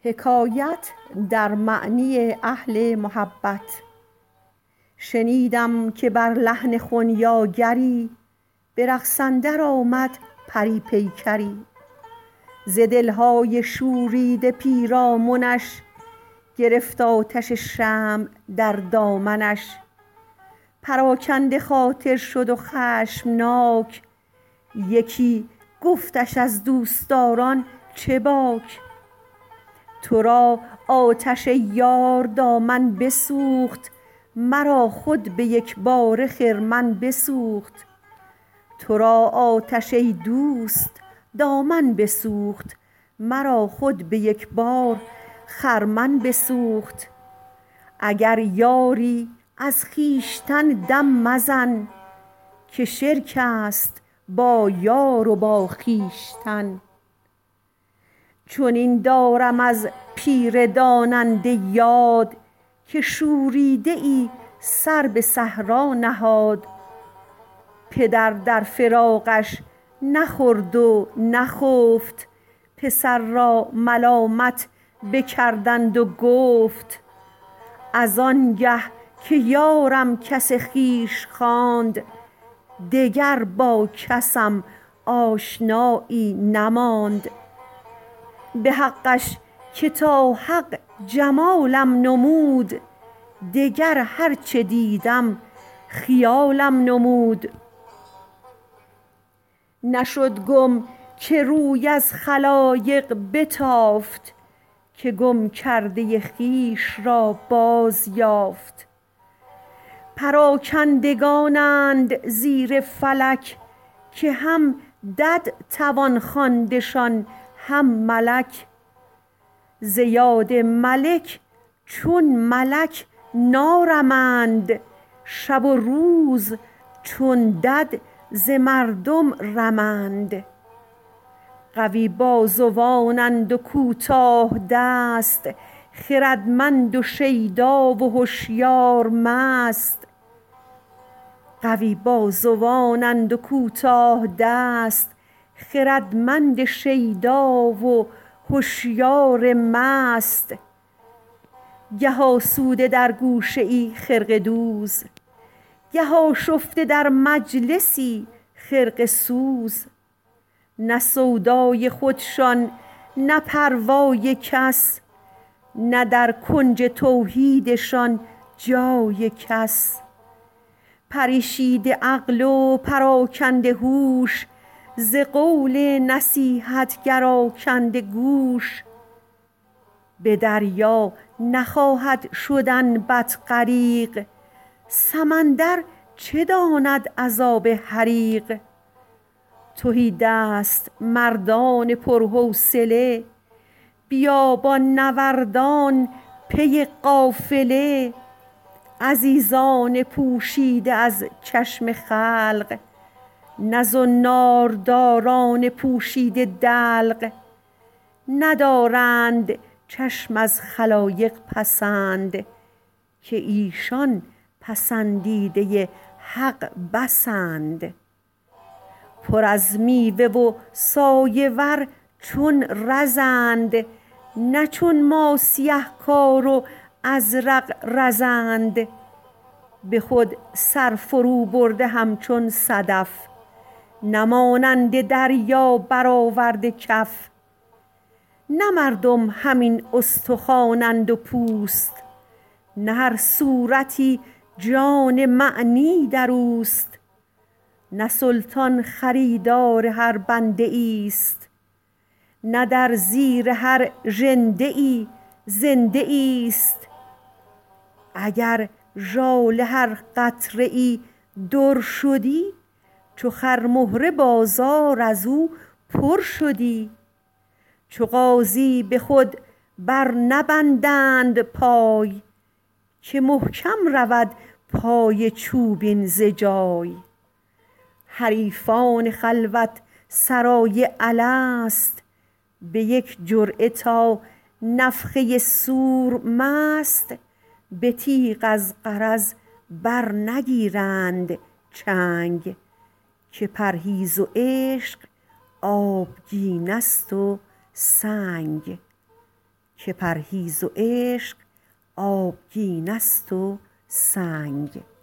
حکایت در معنی اهل محبت. شنیدم که بر لحن خنیاگری، به رقص اندر آمد پری پیکری. ز دلهای شوریده پیرامنش، گرفت آتش شمع در دامنش. پراکنده خاطر شد و خشمناک، یکی گفتش از دوستداران چه باک. تو را آتش یار دامن بسوخت، مرا خود به یک باره خرمن بسوخت. تو را آتش ای دوست دامن بسوخت، مرا خود به یک بار خرمن بسوخت. اگر یاری از خویشتن دم مزن، که شرک است با یار و با خویشتن. چنین دارم از پیر داننده یاد، که شوریده ای سر به صحرا نهاد. پدر در فراقش نخورد و نخفت، پسر را ملامت بکردند و گفت. از آنگه که یارم کس خویش خواند، دگر با کسم آشنایی نماند. به حقش که تا حق جمالم نمود، دگر هر چه دیدم خیالم نمود. نشد گم که روی از خلایق بتافت، که گم کرده خویش را باز یافت. پراکندگانند زیر فلک، که هم دد توان خواندشان هم ملک. ز یاد ملک چون ملک نارمند، شب و روز چون دد ز مردم رمند. قوی بازوانند و کوتاه دست، خردمند و شیدا و هشیار مست. قوی بازوانند و کوتاه دست، خردمند شیدا و هشیار مست. گه آسوده در گوشه ای خرقه دوز، گه آشفته در مجلسی خرقه سوز. نه سودای خودشان نه پروای کس، نه در کنج توحیدشان جای کس. پریشیده عقل و پراکنده هوش، ز قول نصیحتگر آکنده گوش. به دریا نخواهد شدن بط غریق، سمندر چه داند عذاب حریق. تهی دست مردان پرحوصله، بیابان نوردان پی قافله. عزیزان پوشیده از چشم خلق، نه زنارداران پوشیده دلق. ندارند چشم از خلایق پسند، که ایشان پسندیده حق بسند. پر از میوه و سایه ور چون رزند، نه چون ما سیه کار و ازرق رزند. به خود سر فرو برده همچون صدف، نه مانند دریا برآورده کف. نه مردم همین استخوانند و پوست، نه هر صورتی جان معنی در اوست. نه سلطان خریدار هر بنده ایست، نه در زیر هر ژنده ای زنده ایست. اگر ژاله هر قطره ای در شدی، چو خرمهره بازار از او پر شدی. چو غازی به خود بر نبندند پای، که محکم رود پای چوبین ز جای. حریفان خلوت سرای الست، به یک جرعه تا نفخه صور مست. به تیغ از غرض بر نگیرند چنگ، که پرهیز و عشق آبگینه ست و سنگ. که پرهیز و عشق آبگینه ست و سنگ.